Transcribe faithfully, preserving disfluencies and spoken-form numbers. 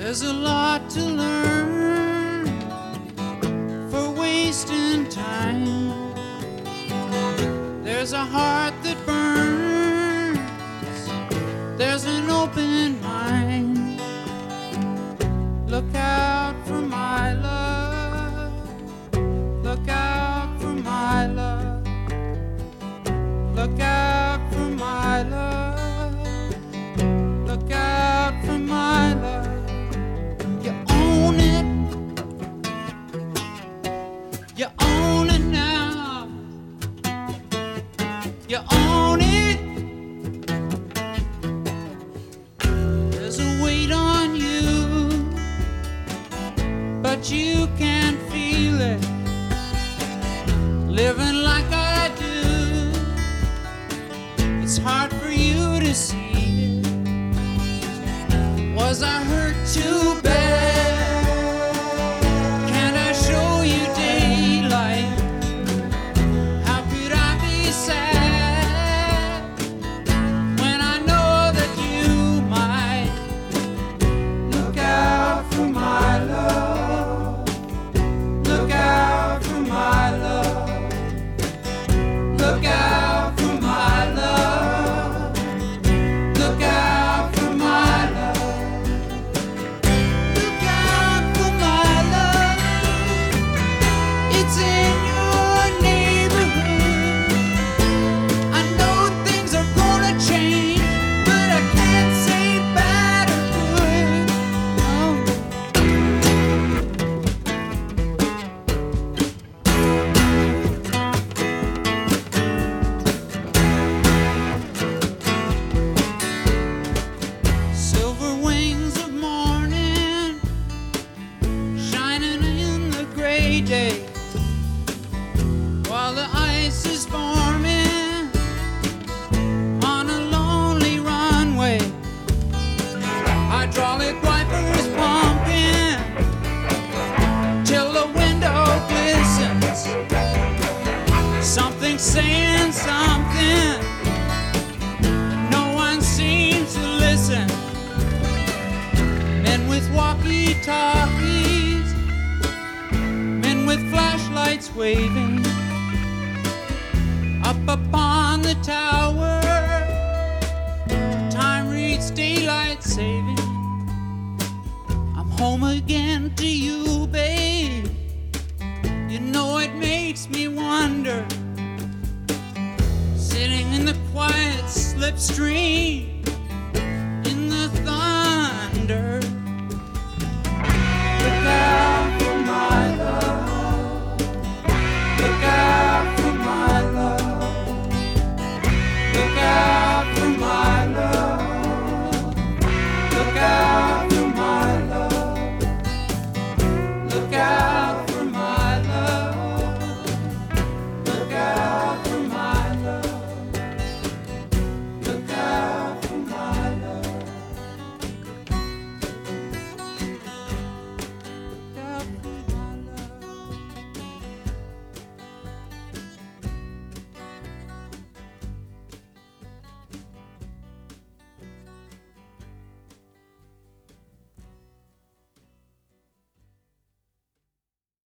There's a lot to learn for wasting time. There's a heart that burns. There's an open mind. Look out for my love. Look out for my love. Look out for my love. Look out for my love. You own it. You own it now. You own it. There's a weight on you, but you can't feel it. Living like I do, it's hard for you to see it. Was I hurt too bad? Can't I show you daylight? How could I be sad when I know that you might? Look out for my love. Look out for my love. Look out for my love. Look out for my love. Look out for my love. It's in your neighborhood. I know things are gonna change, but I can't say bad or good. Oh. Silver wings of morning shining in the gray day, while the ice is forming on a lonely runway. Hydraulic wipers pumping till the window glistens. Something saying something, no one seems to listen. Men with walkie-talkies, men with flashlights waving, up upon the tower, time reads daylight saving. I'm home again to you, babe. You know it makes me wonder, sitting in the quiet slipstream,